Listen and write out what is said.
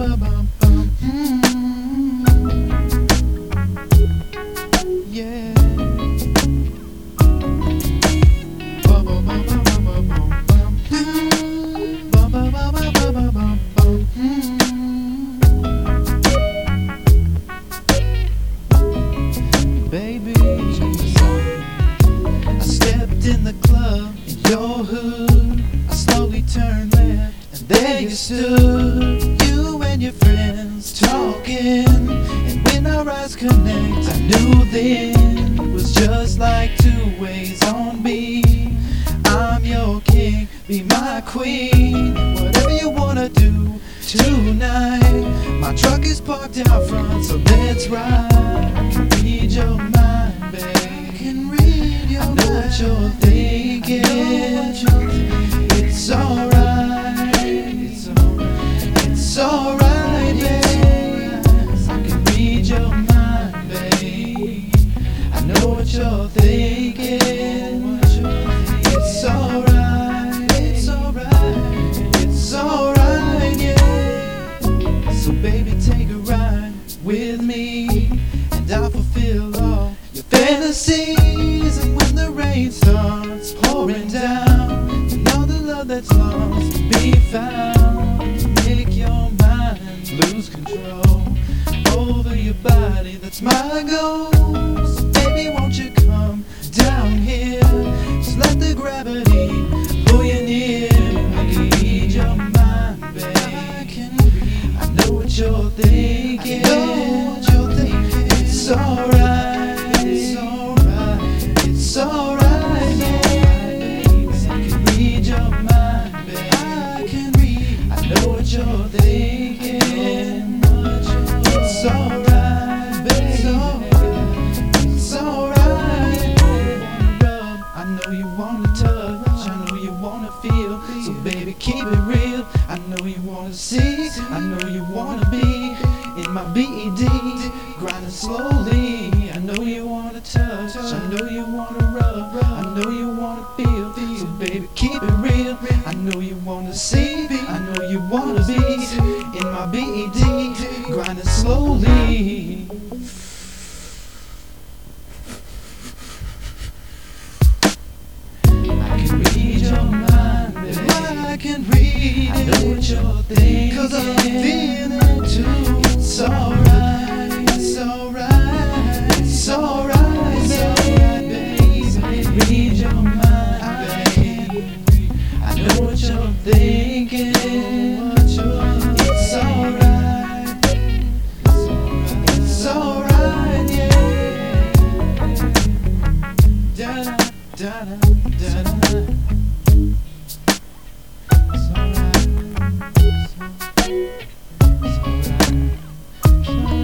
Yeah. Baby, I stepped in the club in your hood. I slowly turned left, and there you stood. You and your friends talking, and when our eyes connect, I knew then it was just like two ways on me. I'm your king, be my queen. Whatever you wanna do tonight. My truck is parked out front, so let's ride. I can read your mind, babe. I can read your mind. I know what you're thinking. It's alright. It's alright, yeah. I can read your mind, babe. I know what you're thinking. It's alright. It's alright. It's alright, yeah. So baby, take a ride with me, and I'll fulfill all your fantasies. And when the rain starts pouring down, you know the love that's lost can be found. Make your mind lose control over your body, that's my goal. So baby, won't you come down here? Just let the gravity pull you near. I can read your mind, babe. I know what you're thinking. It's alright. It's alright. It's alright, yeah. I can read your mind, babe. I know what you're thinking. It's alright, babe. It's alright. I know you wanna touch, I know you wanna feel. So baby, keep it real. I know you wanna see, I know you wanna be in my BED, grinding slowly. I know you wanna touch, I know you wanna rub, I know you wanna feel. So baby, keep it real. I know you wanna see, I know you wanna be in my BED, grinding slowly. I can read your mind, baby. I can read it. I know what you're thinking, 'cause I'm feeling it too. It's alright, it's alright, it's alright, baby. I can read your mind, baby. I know what you're thinking. It's alright, it's alright, yeah. Da da da da da. It's alright.